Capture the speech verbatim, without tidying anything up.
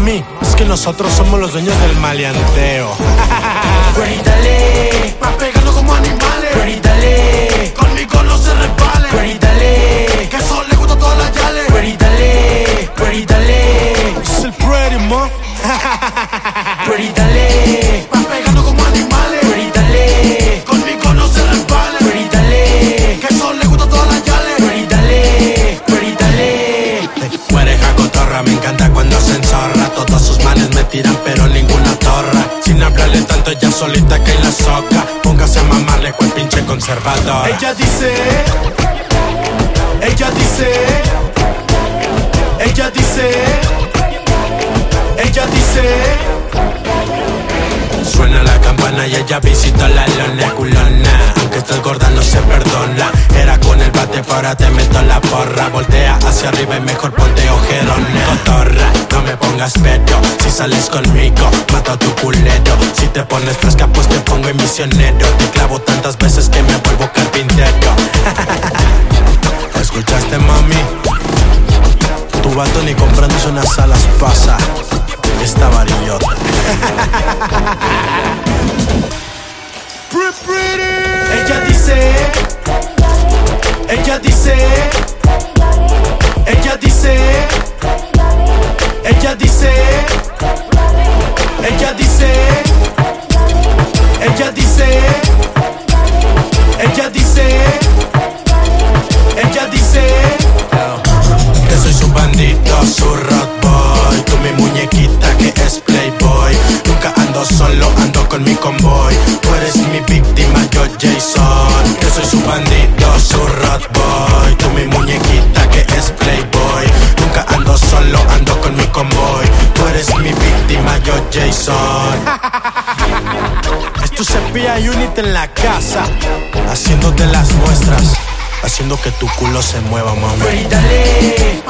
mami, es que nosotros somos los dueños del maleanteo. Pretty dale, pa' pegarnos como animales. pretty dale, Conmigo no se resbale. pretty dale, Que eso le gusta a todas las yales. pretty dale, pretty dale, Es el pretty, mo. pretty dale, Pa' pegarnos como animales. pretty dale, Conmigo no se resbale. pretty dale, Que eso le gusta a todas las yales. pretty dale, pretty dale. Pareja cotorra, me encanta cuando se enzorra. Todos sus males me tiran, pero ninguna torra. Sin hablarle tanto, ella solita que la soca. Póngase a mamarle cual pinche conservador. Ella dice, ella dice, ella dice, ella dice. Suena la campana y ella visita la lona culona. Aunque estás gorda no se perdona. Era con el bate, pero ahora te meto la porra. Voltea hacia arriba y mejor ponte ojerona. Cotorra, no me pongas pedo. Si sales conmigo, mato a tu culero. Si te pones fresca, pues te pongo en misionero. Te clavo tantas veces que me vuelvo carpintero. ¿Escuchaste, mami? Tu vato ni comprándose unas alas pasa. Esta varillota. Ella dice, ella dice, ella dice, ella dice, ella dice, ella dice, ella dice, ella dice que soy su bandito, su road boy. Tú mi muñequita que es playboy. Nunca ando solo, ando con mi convoy. Tú eres mi víctima, yo Jason. Que soy su bandito, su road boy. Tú mi muñequita que es playboy. Nunca ando solo, ando con mi convoy. Tú eres mi víctima, yo Jason. Es tu Cepilla Unit en la casa, haciéndote las muestras, haciendo que tu culo se mueva, mami. Pretty dale,